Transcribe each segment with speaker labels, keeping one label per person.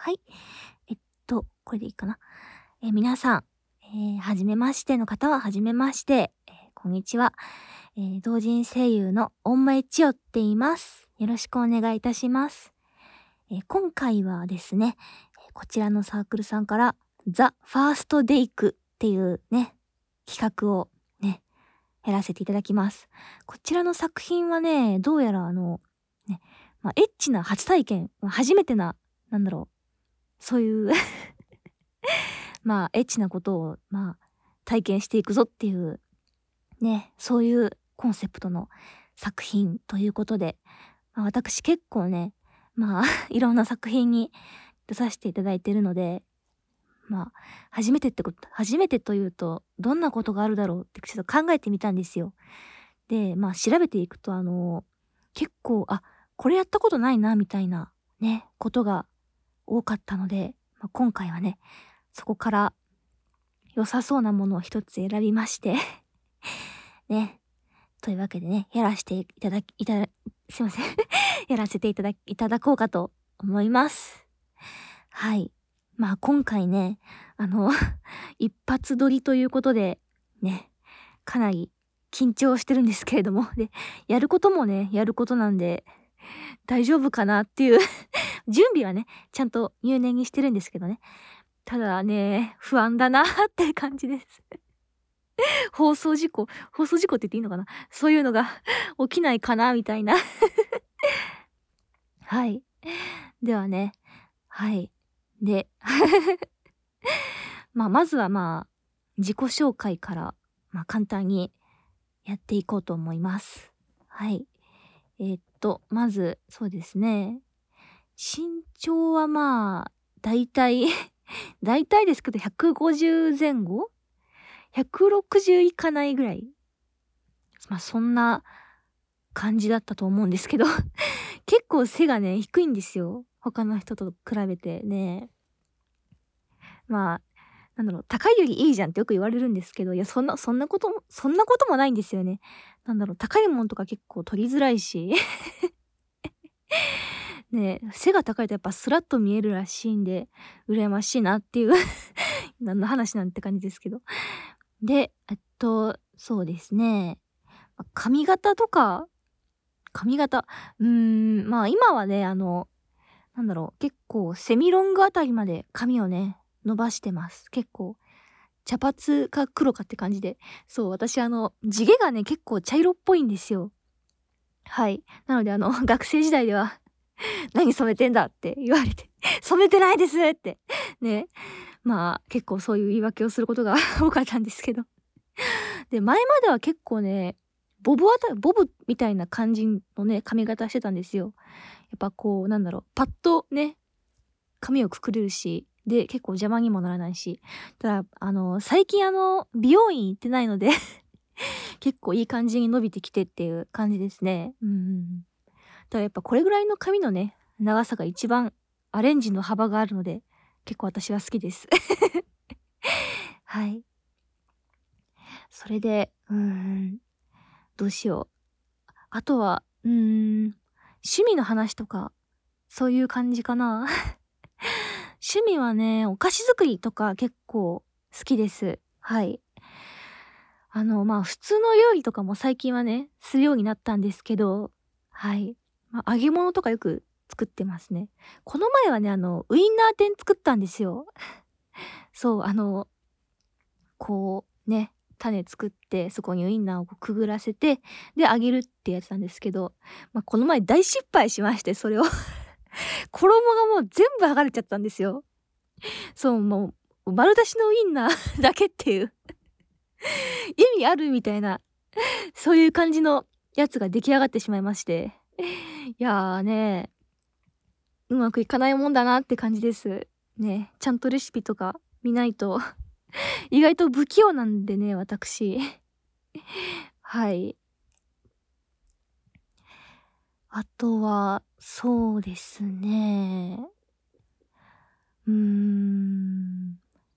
Speaker 1: はい。これでいいかな。皆さん、はじめましての方ははじめまして、こんにちは。同人声優の恩前千代って言います。よろしくお願いいたします。今回はですね、こちらのサークルさんから、ザ・ファーストデイクっていうね、企画をね、やらせていただきます。こちらの作品はね、どうやらね、エッチな初体験、初めてな、そういうエッチなことを、体験していくぞっていう、ね、そういうコンセプトの作品ということで、私結構ね、いろんな作品に出させていただいているので、初めてというと、どんなことがあるだろうってちょっと考えてみたんですよ。で、調べていくと、結構、これやったことないな、みたいな、ね、ことが多かったので、今回はね、そこから良さそうなものを一つ選びましてね。というわけでね、やらせていただき、いただ、すいませんやらせていただこうかと思います。はい。今回ね、あの一発撮りということで、ね、かなり緊張してるんですけれども、で、やることもね、やることなんで、大丈夫かなっていう準備はね、ちゃんと入念にしてるんですけどね。ただね、不安だなって感じです放送事故って言っていいのかな、そういうのが起きないかなみたいなはい。ではね、はい。で、まずは自己紹介から、簡単にやっていこうと思います。はい。まず、そうですね。身長はだいたいだいたいですけど150前後 ?160 いかないぐらい。そんな感じだったと思うんですけど結構背がね、低いんですよ。他の人と比べてね。まあ、高いよりいいじゃんってよく言われるんですけど、いや、そんなこともないんですよね。高いもんとか結構取りづらいしね、背が高いとやっぱスラッと見えるらしいんで、羨ましいなっていう何の話なんて感じですけど。で、そうですね。髪型とか、髪型、今はね、結構セミロングあたりまで髪をね、伸ばしてます。結構、茶髪か黒かって感じで。そう、私地毛がね、結構茶色っぽいんですよ。はい。なので学生時代では何染めてんだって言われて染めてないですって。ね。結構そういう言い訳をすることが多かったんですけど。で、前までは結構ね、ボブみたいな感じのね、髪型してたんですよ。やっぱこう、パッとね、髪をくくれるし、で、結構邪魔にもならないし。ただ、最近美容院行ってないので結構いい感じに伸びてきてっていう感じですね。うんうんうん。ただやっぱこれぐらいの髪のね、長さが一番アレンジの幅があるので、結構私は好きです。はい。それで、どうしよう。あとは、趣味の話とか、そういう感じかな。趣味はね、お菓子作りとか結構好きです。はい。普通の料理とかも最近はね、するようになったんですけど、はい。揚げ物とかよく作ってますね。この前はね、ウインナー天作ったんですよ。そう、こうね、種作って、そこにウインナーをこうくぐらせて、で、揚げるってやつなんですけど、この前大失敗しまして、それを衣がもう全部剥がれちゃったんですよ。そう、もう、丸出しのウインナーだけっていう意味あるみたいな、そういう感じのやつが出来上がってしまいまして。いやーね、うまくいかないもんだなって感じです。ね、ちゃんとレシピとか見ないと意外と不器用なんでね、私。はい。あとは、そうですね。うーん。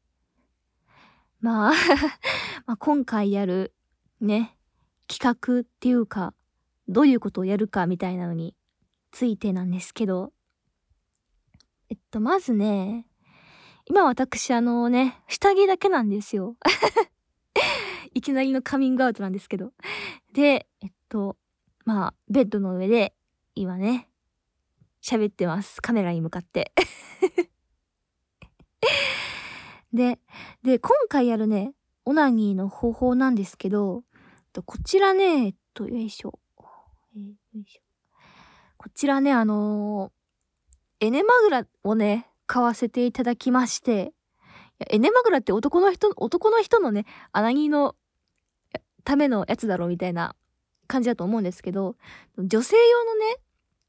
Speaker 1: まあ今回やる、ね、企画っていうか、どういうことをやるかみたいなのについてなんですけど、 まずね、今私下着だけなんですよ。いきなりのカミングアウトなんですけど。で、ベッドの上で今ね、喋ってます。カメラに向かって。で、今回やるね、オナニーの方法なんですけど、こちらね、よいしょ。よいしょ。こちらね、エネマグラをね、買わせていただきまして、エネマグラって男の人のね、アナニーのためのやつだろうみたいな感じだと思うんですけど、女性用のね、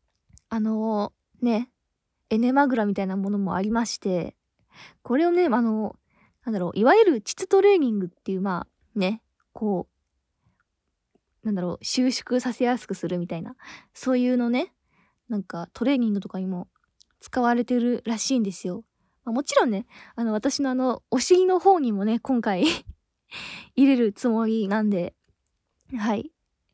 Speaker 1: ね、エネマグラみたいなものもありまして、これをね、いわゆる膣トレーニングっていう、ね、こう、収縮させやすくするみたいな、そういうのね、トレーニングとかにも使われてるらしいんですよ。もちろんね、私のお尻の方にもね、今回入れるつもりなんで、はい。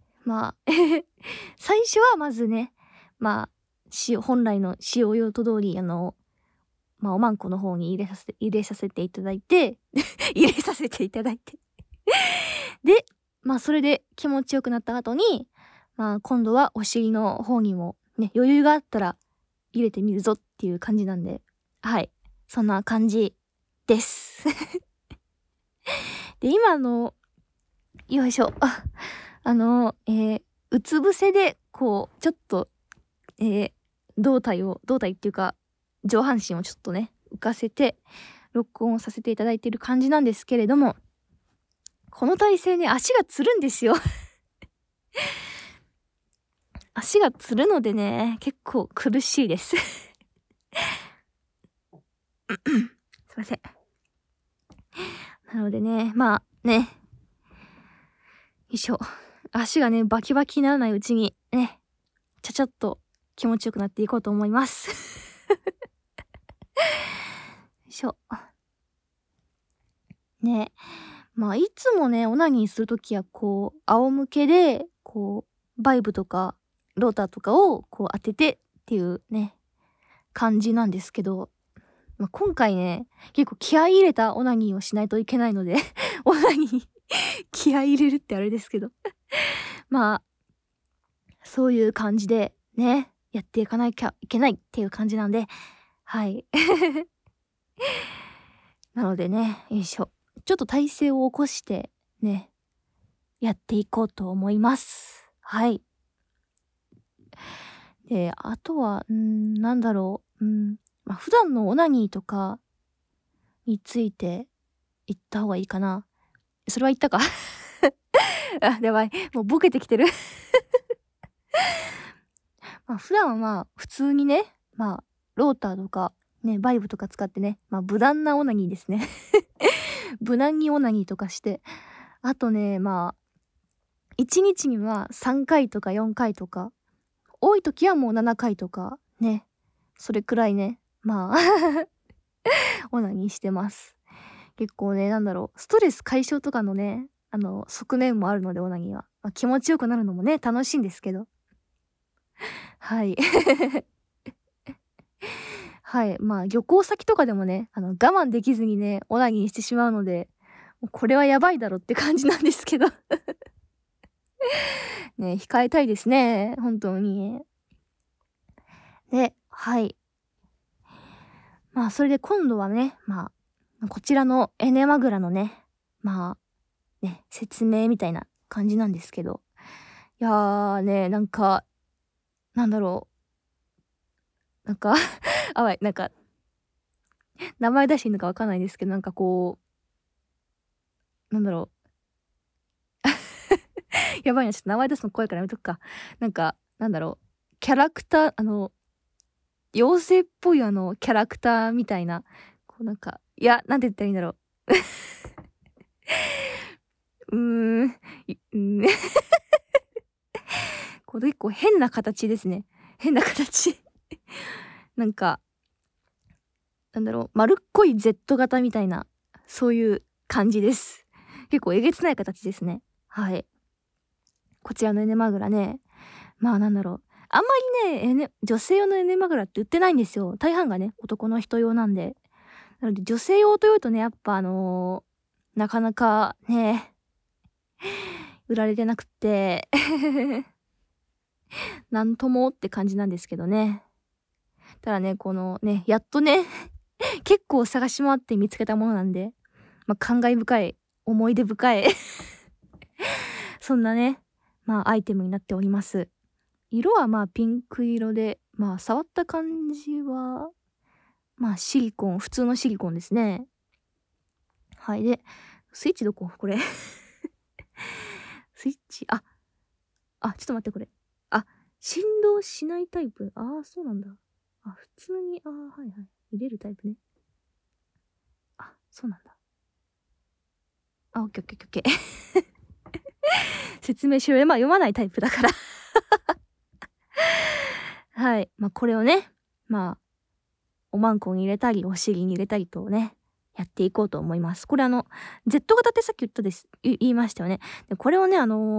Speaker 1: 最初はまずね、本来の使用用途通り、おまんこの方に入れさせていただいて、入れさせていただいて。で、それで気持ちよくなった後に、今度はお尻の方にもね、余裕があったら入れてみるぞっていう感じなんで、はい。そんな感じです。で、今よいしょ。うつ伏せで、こう、ちょっと、胴体っていうか、上半身をちょっとね、浮かせて、録音をさせていただいている感じなんですけれども、この体勢ね、足がつるんですよ。足がつるのでね、結構苦しいです。すいません。なのでね、よいしょ。足がね、バキバキにならないうちに、ね、ちゃちゃっと気持ちよくなっていこうと思います。よいしょ。ね。いつもね、オナニーするときは、こう、仰向けで、こう、バイブとか、ローターとかを、こう、当ててっていうね、感じなんですけど、今回ね、結構気合い入れたオナニーをしないといけないので、オナニー気合い入れるってあれですけど。そういう感じで、ね、やっていかなきゃいけないっていう感じなんで、はい。なのでね、よいしょ。ちょっと体勢を起こして、ね、やっていこうと思います。はい。で、あとは、普段のオナニーとかについて言った方がいいかな。それは言ったかあ、やばい。もうボケてきてる普段は普通にね、ローターとか、ね、バイブとか使ってね、無難なオナニーですね。無難にオナニーとかして、あとね、1日には3回とか4回とか、多い時はもう7回とか、ね、それくらいね、オナニーしてます。結構ね、ストレス解消とかのね、側面もあるので、オナニーは。気持ちよくなるのもね、楽しいんですけど。はい。はい。旅行先とかでもね、我慢できずにね、オナニーしてしまうので、もうこれはやばいだろって感じなんですけど。ね、控えたいですね。本当に。で、はい。それで今度はね、こちらのエネマグラのね、説明みたいな感じなんですけど。いやーね、なんだろう。あわい、名前出していいのかわかんないですけど、こう、やばいな、ちょっと名前出すの怖いからやめとくか。キャラクター、妖精っぽいキャラクターみたいな、こういや、なんて言ったらいいんだろう。うーん、これ結構変な形ですね。変な形。丸っこい Z 型みたいな、そういう感じです。結構えげつない形ですね。はい。こちらのエネマグラね、 あんまりね、女性用のエネマグラって売ってないんですよ。大半がね、男の人用なんで。なので女性用というとね、やっぱなかなかね、売られてなくってなんともって感じなんですけどね。ただね、このね、やっとね結構探し回って見つけたものなんで、感慨深い、思い出深いそんなね、アイテムになっております。色はピンク色で、触った感じは、シリコン、普通のシリコンですね。はい。で、スイッチどここれスイッチ、ちょっと待って、これ。振動しないタイプ。そうなんだ。普通に、はいはい。入れるタイプね。そうなんだ。オッケーオッケーオッケー。説明しろよ。読まないタイプだからはい。これをね、おまんこに入れたり、お尻に入れたりとね、やっていこうと思います。これZ 型ってさっき言いましたよね。でこれをね、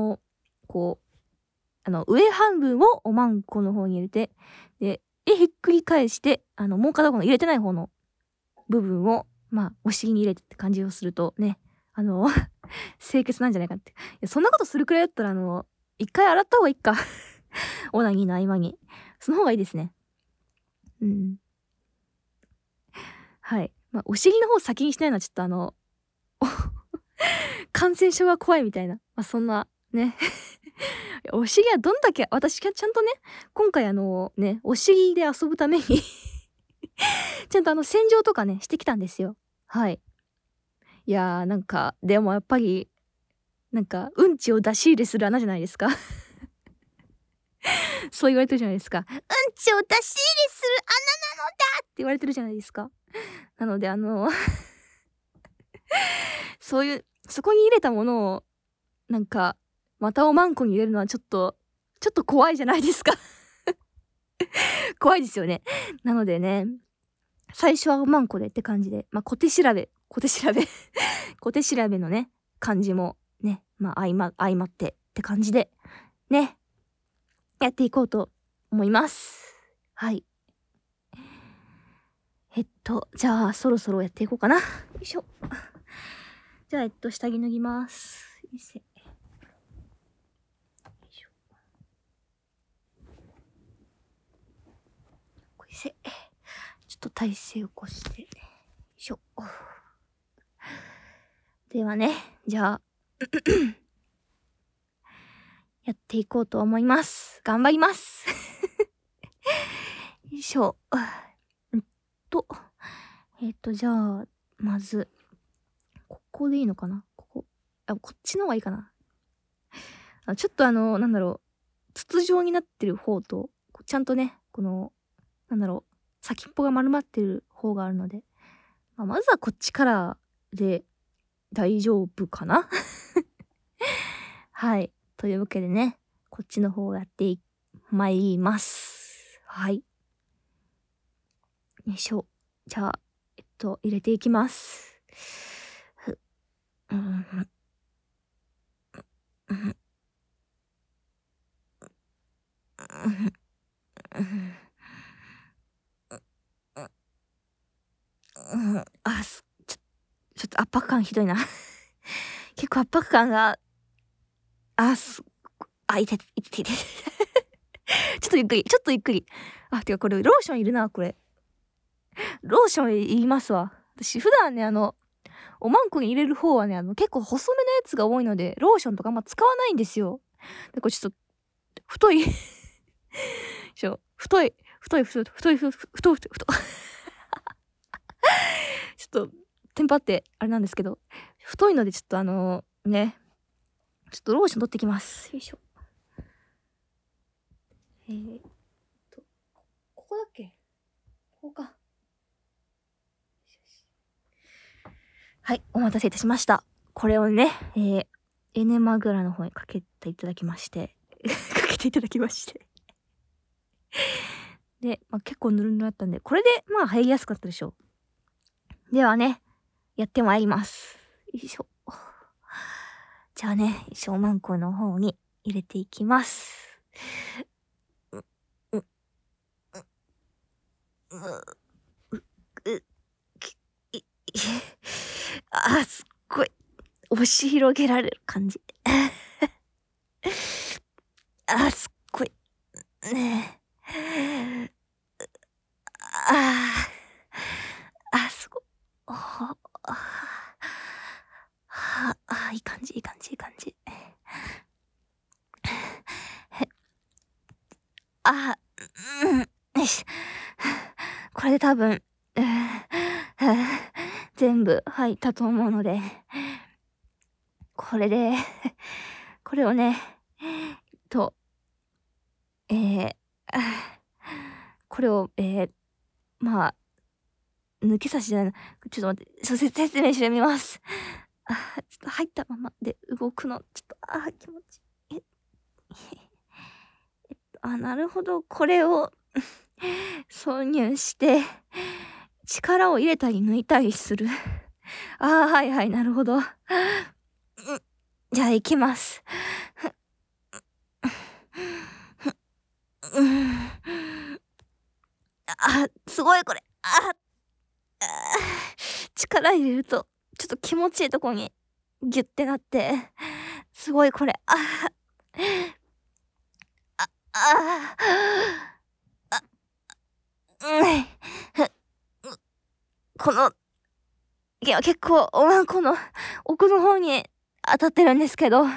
Speaker 1: 上半分をおまんこの方に入れて、で、ひっくり返して、もう片方の入れてない方の部分を、お尻に入れてって感じをするとね、清潔なんじゃないかって。いや、そんなことするくらいだったら、一回洗った方がいいか。オナニーの合間に。その方がいいですね。うん。はい。お尻の方先にしないのはちょっと感染症が怖いみたいな。そんな、ね。お尻はどんだけ、私ちゃんとね、今回お尻で遊ぶためにちゃんと洗浄とかね、してきたんですよ。はい。いやー、でもやっぱり、うんちを出し入れする穴じゃないですかそう言われてるじゃないですか。うんちを出し入れする穴なのだって言われてるじゃないですか。なのでそういう、そこに入れたものを、またおまんこに入れるのはちょっと怖いじゃないですか怖いですよね。なのでね、最初はおまんこでって感じで、小手調べ小手調べのね、感じもね、相まってって感じで、ね、やっていこうと思います。はい。じゃあ、そろそろやっていこうかな。よいしょ。じゃあ、下着脱ぎます。よいしょ。これせ。ちょっと体勢を起こして。よいしょ。ではね、じゃあ、やっていこうと思います。頑張ります。よいしょ。じゃあ、まず、ここでいいのかなこっちの方がいいかな。ちょっと筒状になってる方と、ちゃんとね、先っぽが丸まってる方があるので、まずはこっちからで大丈夫かなはい。というわけでね、こっちの方をやってまいります。はい。よいしょ。じゃあ、入れていきます。ちょっと圧迫感ひどいな結構圧迫感が、いて。ちょっとゆっくり。てかこれ、ローションいるな、これ。ローションいりますわ。私、普段ね、おまんこに入れる方はね、結構細めのやつが多いので、ローションとか使わないんですよ。で、これちょっと、太いちょっと、テンパって、あれなんですけど、太いのでちょっとね、ちょっとローション取ってきます。よいしょ。ここだっけ？ここか。はい、お待たせいたしました。これをね、エネマグラの方にかけていただきまして、で、結構ぬるぬるだったんで、これで入りやすかったでしょう。ではね、やってまいります。よいしょ。じゃあね、おまんこの方に入れていきます。 う、う、きいいすっごい押し広げられる感じ。すっごい、ねえ。あすごい。あいい感じいい感じいい感じ。あよし。これで多分、全部入ったと思うので、これで、これをね、と、えー、これを、まあ、抜け差しじゃない、ちょっと待って、説明してみます。ちょっと入ったままで動くの、ちょっと、気持ちいい。なるほど、これを挿入して、力を入れたり抜いたりする。はいはい、なるほど。じゃあ行きます。すごいこれ。力入れると、ちょっと気持ちいいとこにギュッてなって、すごいこれ。この、いや、結構、この奥の方に当たってるんですけど、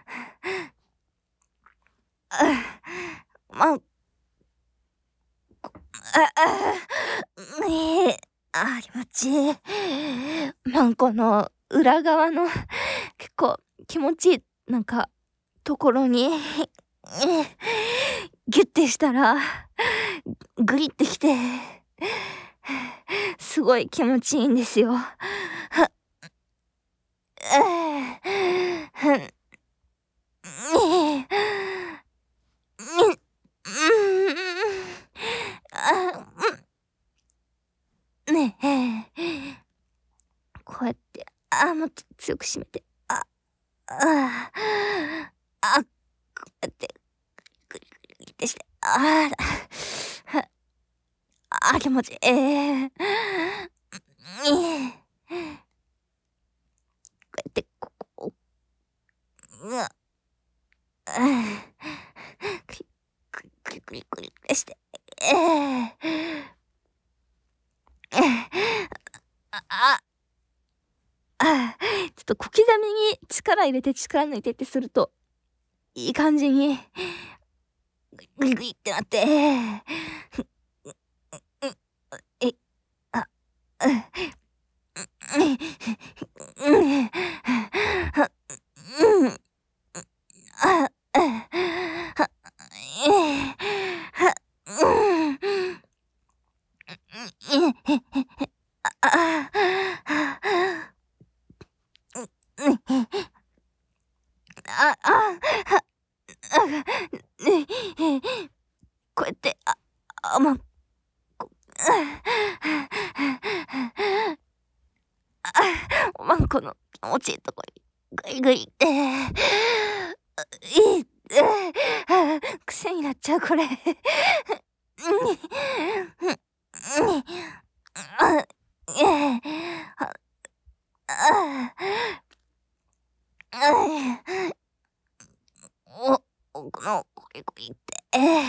Speaker 1: まん、気持ちいい。この裏側の結構気持ちいい、ところに、ギュッてしたら、グリってきて、すごい気持ちいいんですよ。ねえ、こうやって、もっと強く締めて、こうやって、グリグリグリってして、気持ちいい。こうやって、ここを、クリクリクリクリクリってして、ちょっと小刻みに力入れて力抜いてってすると、いい感じに、グリグリってなって、こうやって、ま、ここの気持ちいいとこに、グイグイって、癖になっちゃうこれ。奥のゴリゴリって、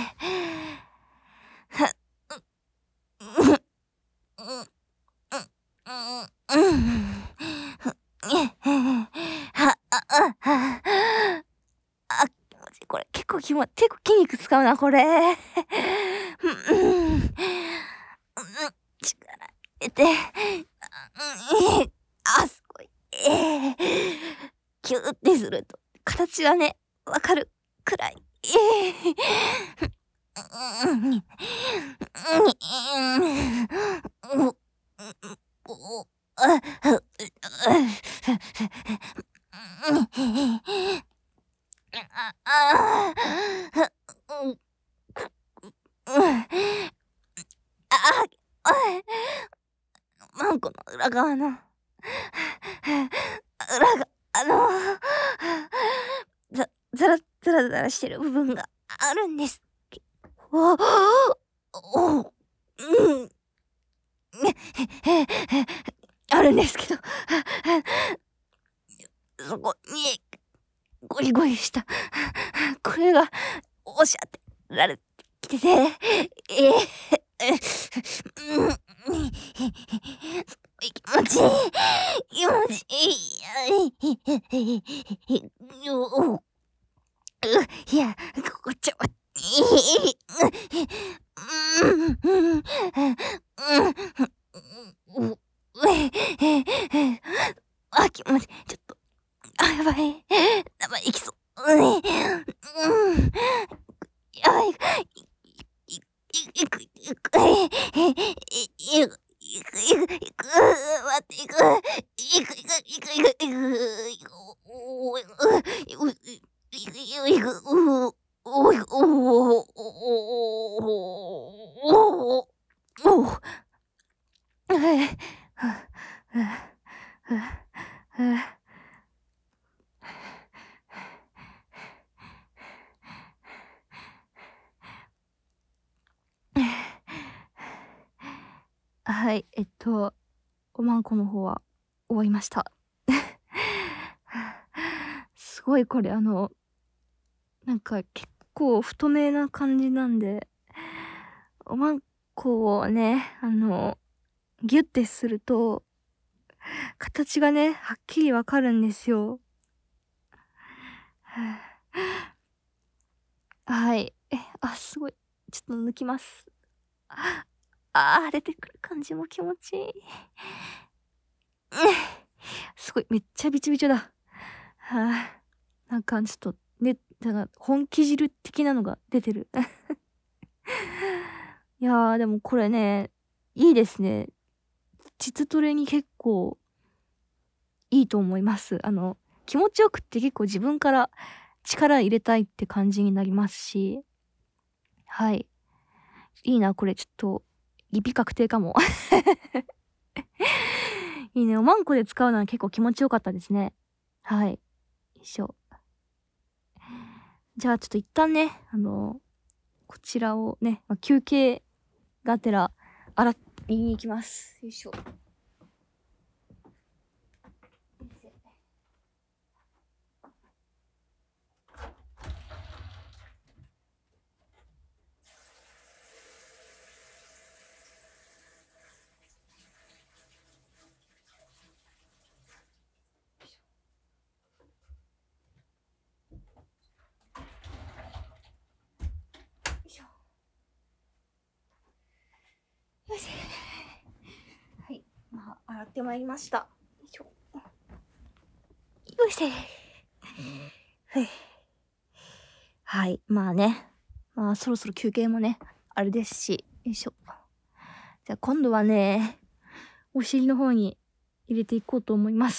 Speaker 1: 気持ちいいこれ。結構結構筋肉使うな、これ。力入れて、すごい。キューってすると、形がね、わかるくらい。この裏側の、裏が、ザラザラザラしてる部分があるんです。 あるんですけど、そこにゴリゴリしたこれがおっしゃってられてきてて、気持ちいい気持ちいいいや、こちょ気持ちちょっとやばいいきそう。やばい。いく、いく、いく、待って、いく、いく、いく、いく、いく、いく、いく、おい、いく、いく、いく、おい、はい、おまんこの方は終わりました。すごいこれなんか結構太めな感じなんで、おまんこをね、ギュッてすると、形がね、はっきりわかるんですよ。はい。すごい。ちょっと抜きます。出てくる感じも気持ちいい。すごい、めっちゃびちょびちょだ。なんかちょっと、ね、なんか本気汁的なのが出てる。いやー、でもこれね、いいですね。膣トレに結構いいと思います。気持ちよくって結構自分から力入れたいって感じになりますし、はい。いいな、これちょっと、リピ確定かも。いいね、おまんこで使うのは結構気持ちよかったですね。はい。よいしょ。じゃあちょっと一旦ね、こちらをね、休憩がてら洗いに行きます。よいしょ。よし。はい。洗ってまいりました。よいしょ。よいしょ。はい。そろそろ休憩もね、あれですし、よいしょ。じゃあ今度はね、お尻の方に入れていこうと思います。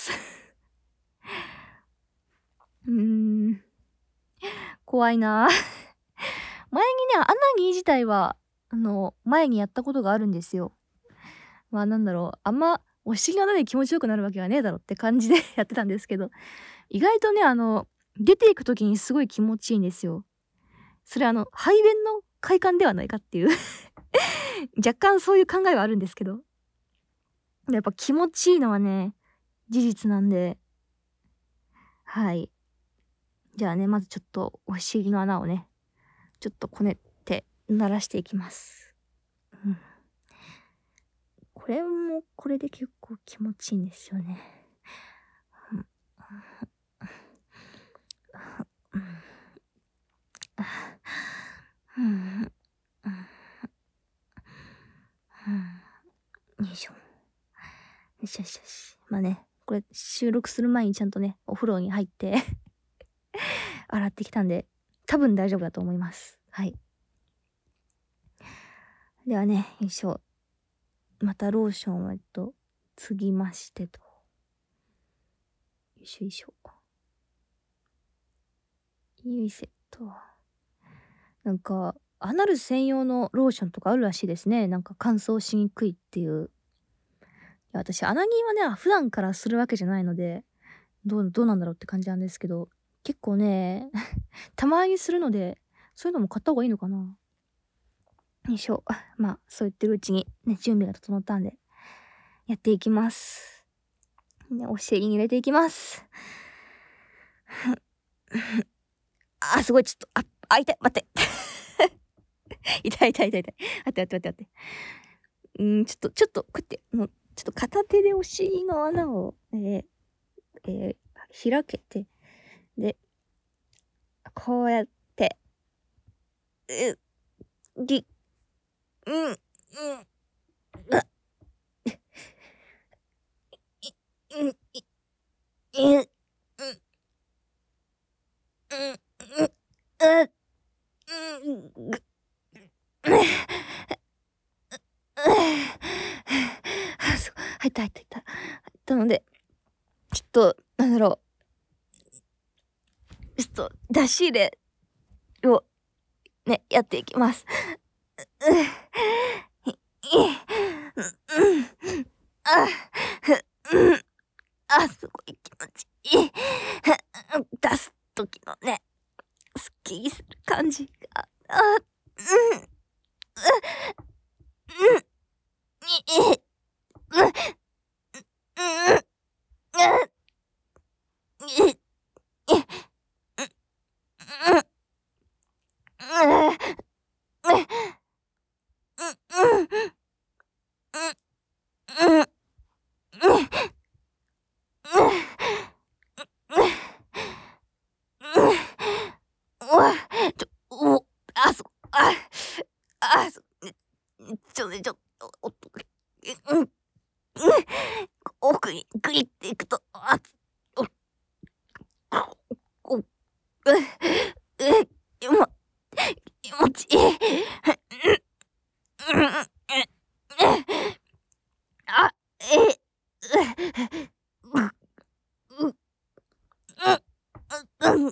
Speaker 1: 怖いな前にね、アナニー自体は、前にやったことがあるんですよ。なんだろう、あんまお尻の穴で気持ちよくなるわけはねえだろって感じでやってたんですけど、意外とね、出ていく時にすごい気持ちいいんですよ。それ排便の快感ではないかっていう若干そういう考えはあるんですけど、やっぱ気持ちいいのはね、事実なんで、はい。じゃあね、まずちょっとお尻の穴をね、ちょっとこねって鳴らしていきます。これもこれで結構気持ちいいんですよね。よいしょ。よしよしよし。これ収録する前にちゃんとね、お風呂に入って洗ってきたんで、多分大丈夫だと思います。はい。ではね、よいしょ。またローションを継ぎましてと。よいしょよいしょ。よいせと。なんか、アナル専用のローションとかあるらしいですね。なんか乾燥しにくいっていう。私、アナギーはね、普段からするわけじゃないので、どうなんだろうって感じなんですけど、結構ね、たまにするので、そういうのも買った方がいいのかな。よいしょ。そう言ってるうちにね、準備が整ったんで、 やっていきます。ね、お尻に入れていきます。すごい、ちょっと、痛い、待って。痛い痛い痛い痛い。待って待って待って待って。ちょっと、こうやって、もう、ちょっと片手でお尻の穴を、開けて、で、こうやって、ぎ、うん、うん、あ、うん、うん、うん、うん、あ、うん、ぐ、そう、入った入った入った。入ったので、ちょっと、なんだろう、ちょっと、出し入れをね、やっていきます。うん、うん、あ、うん、すごい気持ちいい。出す時のね、すっきりする感じが、うん、うん、うん、うん、うん、ちょっと、奥にグイっていくと、お、お、気持ちいい。あ、え、う、う、うん、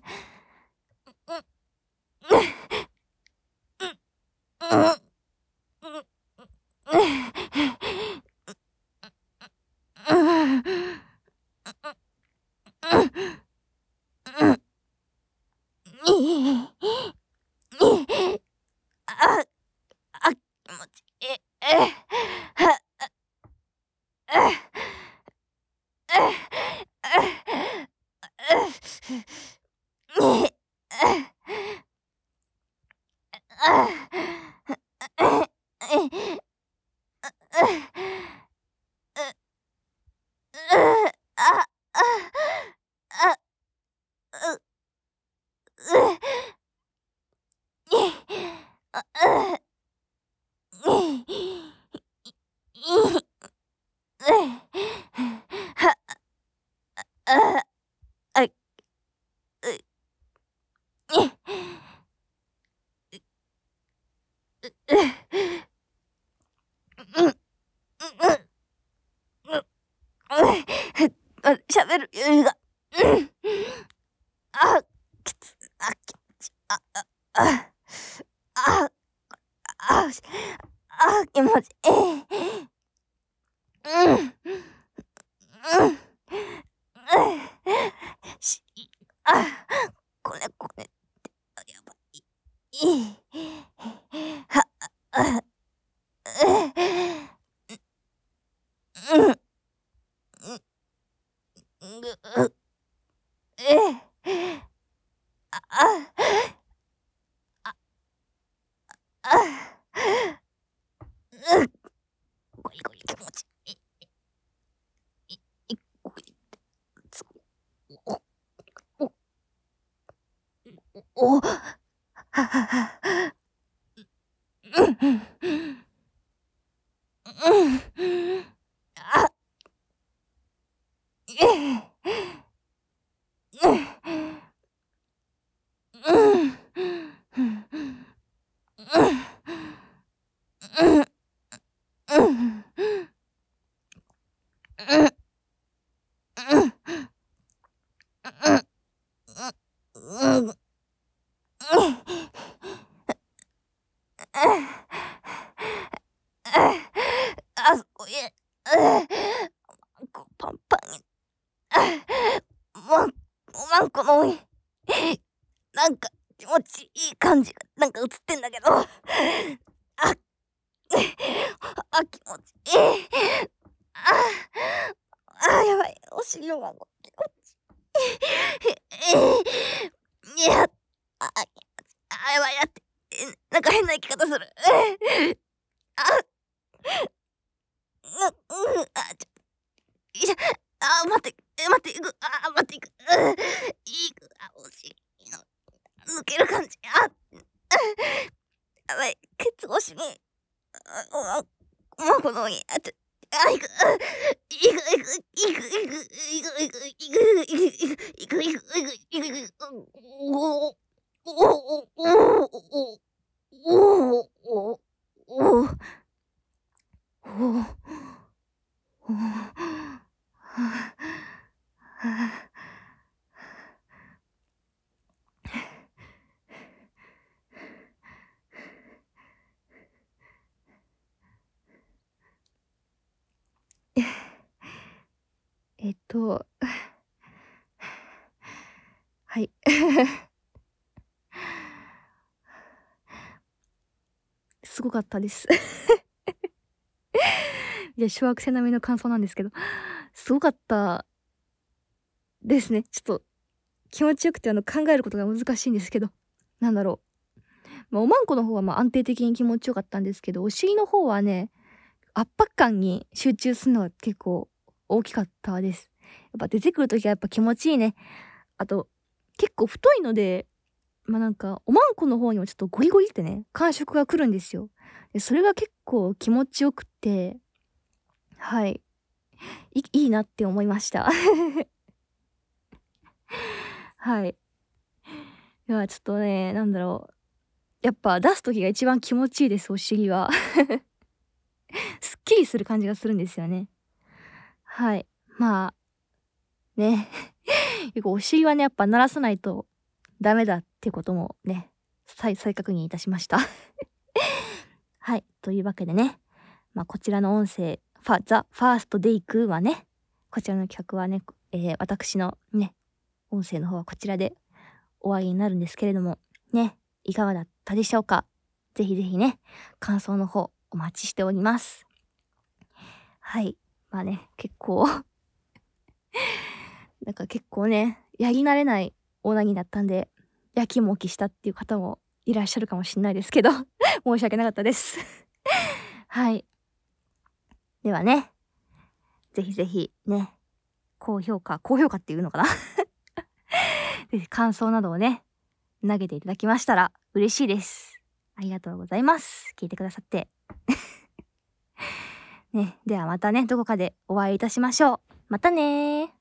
Speaker 1: 気持ちいい。喋る余裕が。きつ、気持ち、気持ちいい。うん、うん、し、こねこねって、やばい。いい。は、あ、うん、ぐ、あ、ゴリゴリ気持ちいい、ゴリって、お、お、お、うん、うん、うん、あ、うん、うん、うん、すごい。パンパンに。ワンコの上に、なんか気持ちいい感じがなんか映ってんだけど。気持ちいい。 しいのが気持ちいい。いや、やばい、って、なんか変な生き方する。あ、いや、待って、いく、待って、いく、お尻の抜ける感じ、やばい、ケツ越しに、この上、いく、はい。すごかったです。いや、小学生並みの感想なんですけど、すごかったですね。ちょっと気持ちよくて考えることが難しいんですけど、なんだろう。おまんこの方は安定的に気持ちよかったんですけど、お尻の方はね、圧迫感に集中するのが結構大きかったです。やっぱ出てくるときはやっぱ気持ちいいね。あと、結構太いので、おまんこの方にもちょっとゴリゴリってね、感触が来るんですよ。で、それが結構気持ちよくて、はい。いいなって思いました。はい。いや、ちょっとね、やっぱ出す時が一番気持ちいいです、お尻は。すっきりする感じがするんですよね。はい。ね。結構お尻はね、やっぱ鳴らさないとダメだっていうこともね、再確認いたしました。はい。というわけでね、こちらの音声、ザ・ファーストデイクはね、こちらの企画はね、私のね、音声の方はこちらで終わりになるんですけれども、ね、いかがだったでしょうか。ぜひぜひね、感想の方お待ちしております。はい。結構結構ね、やり慣れないオナニーだったんで、やきもきしたっていう方もいらっしゃるかもしれないですけど、申し訳なかったです。はい。ではね、ぜひぜひね、高評価っていうのかなぜひ感想などをね、投げていただきましたら嬉しいです。ありがとうございます。聞いてくださって。ね、ではまたね、どこかでお会いいたしましょう。またねー。